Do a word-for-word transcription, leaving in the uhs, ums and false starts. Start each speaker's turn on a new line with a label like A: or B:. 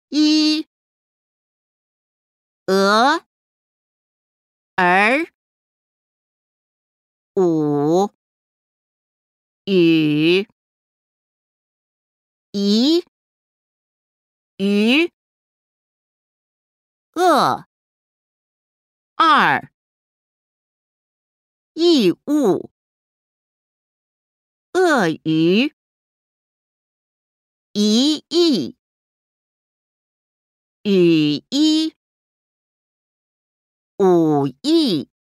A: 一鹅儿五雨宜鱼鳄二异物鳄鱼一翼羽衣武艺